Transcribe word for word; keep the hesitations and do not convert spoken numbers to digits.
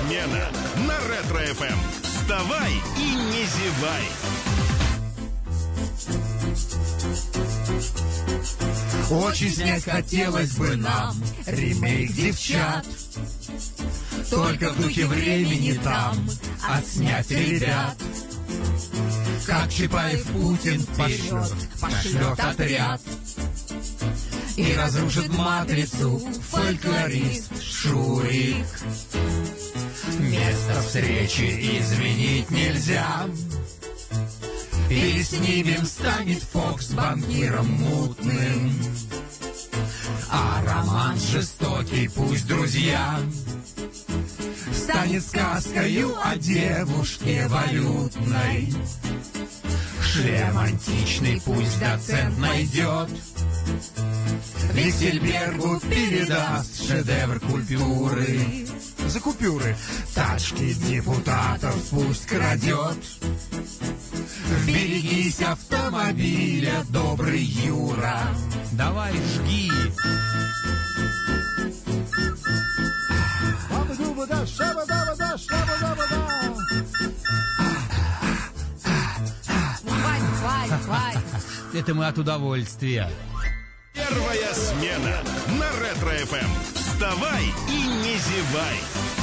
смена на Ретро-эф эм. Вставай и не зевай. Очень снять хотелось бы нам ремейк «Девчат». Только в духе времени там отснять ребят. Как Чапаев Путин пошлет, пошлет отряд и разрушит матрицу фольклорист Шурик. Место встречи изменить нельзя. Переснимем, станет Фокс банкиром мутным, а роман жестокий, пусть друзья, станет сказкою о девушке валютной. Шлем античный пусть доцент найдет, Виссельбергу передаст шедевр культуры. За купюры тачки депутатов пусть крадет. Берегись автомобиля, добрый Юра. Давай, жги. Хватит, хватит. Это мы от удовольствия. Первая смена на Ретро-эф эм. Вставай и не зевай.